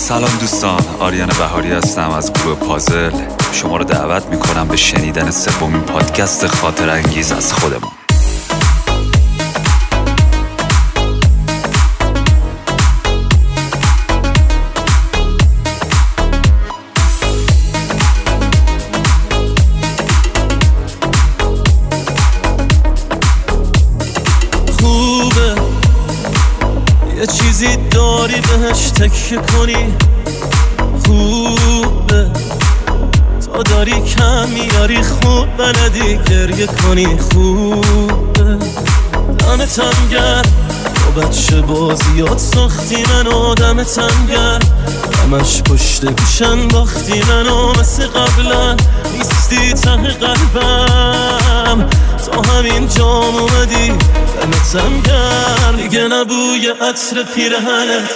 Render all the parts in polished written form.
سلام دوستان، آریان بهاری هستم از گروه پازل. شما رو دعوت میکنم به شنیدن سومین پادکست خاطر انگیز از خودمون. یه چیزی داری بهش تکیه کنی، خوبه تا داری کم میاری، خوب بلدی گریه کنی، خوبه دمتم گرم با بچه بازیات ساختی منو، دمتم گرم همش پشت گوش انداختی منو، مثل قبلا نیستی ته قلبم، تا همین جام اومدی دمتم گرم، دیگه نبوی عطر پیرهنت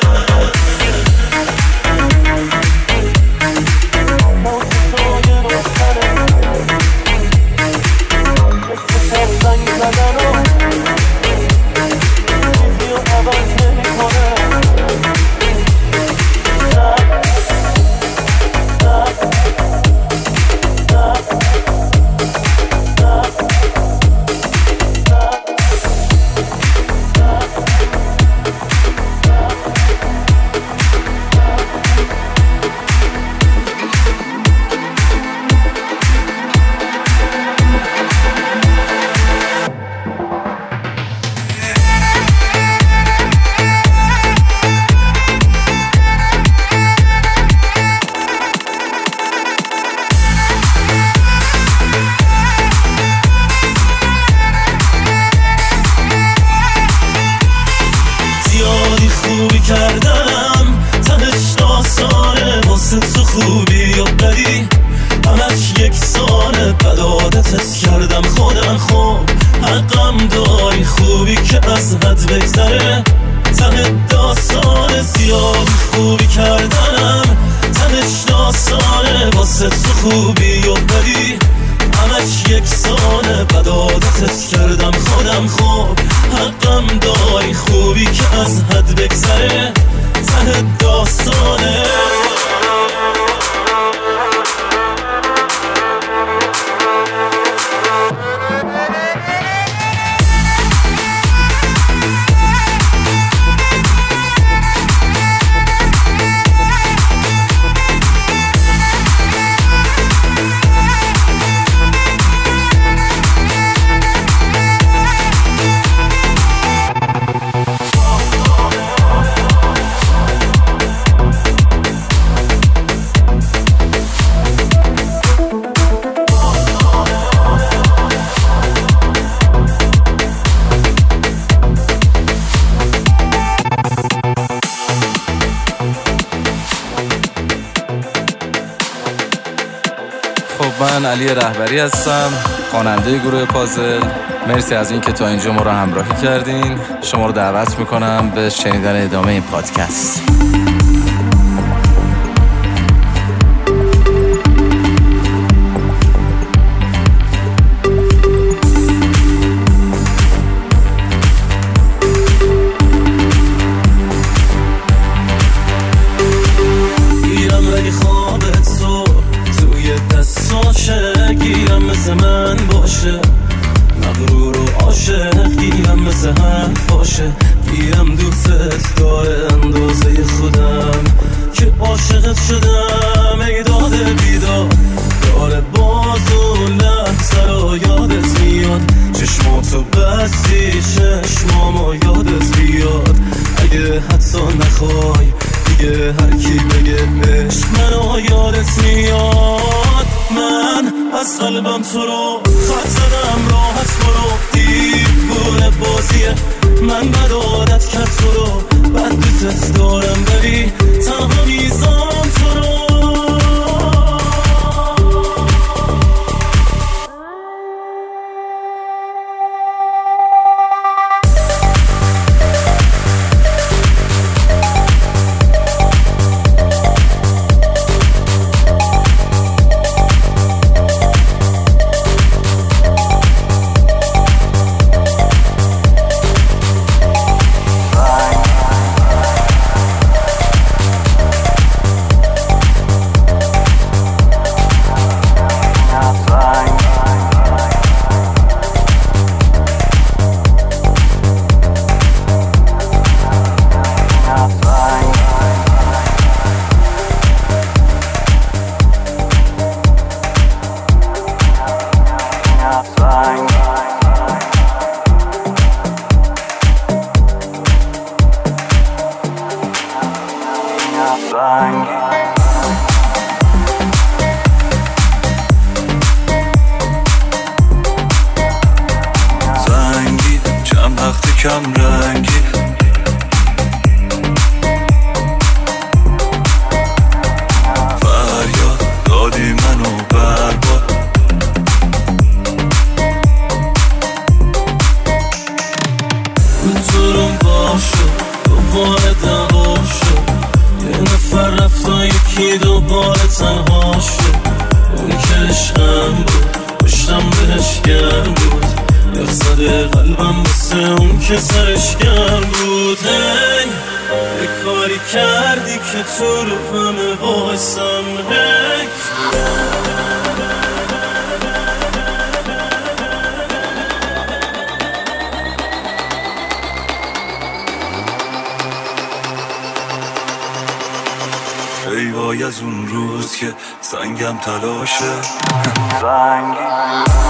خوبی کردم، تهش داستانه واسه تو خوبی و بدی همش یکسانه، بد عادتت کردم خودم، خوب حقم داری، خوبی که از حد بگذره ته داستانه، زیاد خوبی کردم، تهش داستانه واسه تو خوبی و بدی همش یکسانه، بد عادتت کردم خودم، خوب حقم داری، خوبی که از حد بگذره ته داستانه. من علی رهبری هستم، خواننده گروه پازل. مرسی از این که تا اینجا ما رو همراهی کردین. شما رو دعوت میکنم به شنیدن ادامه این پادکست. گیرم مثل من باشه، مغرور و عاشق گیرم مثل حرف باشه، گیرم دوست داره اندازه خودم که عاشقت شدم، ای داده بیداد داره باز و لحظه رو یادت میاد، چشماتو بستی چشمامو یادت بیاد، اگه حتی نخوای دیگه هر کی بگه عشق منو یادت میاد، من از قلبم تو رو خط زدم، راحت برو دیوونه بازیه، من بد عادت کرد تو رو، بد دوست دارم ولی تنها میزام تو رو. کم رنگی. فریاد دادی منو برباد. روم باشو دوباره دعوا شد، یه نفر رفت و یکی دوباره تنها شد. اون که عشقم بود پشتم بهش گرم بود، یخ زده قلبم مثل اون که سرش گرم بود. هی یه کاری کردی که تو رو همه بایستم. هی ای وای از اون روز که سنگم تلاشه.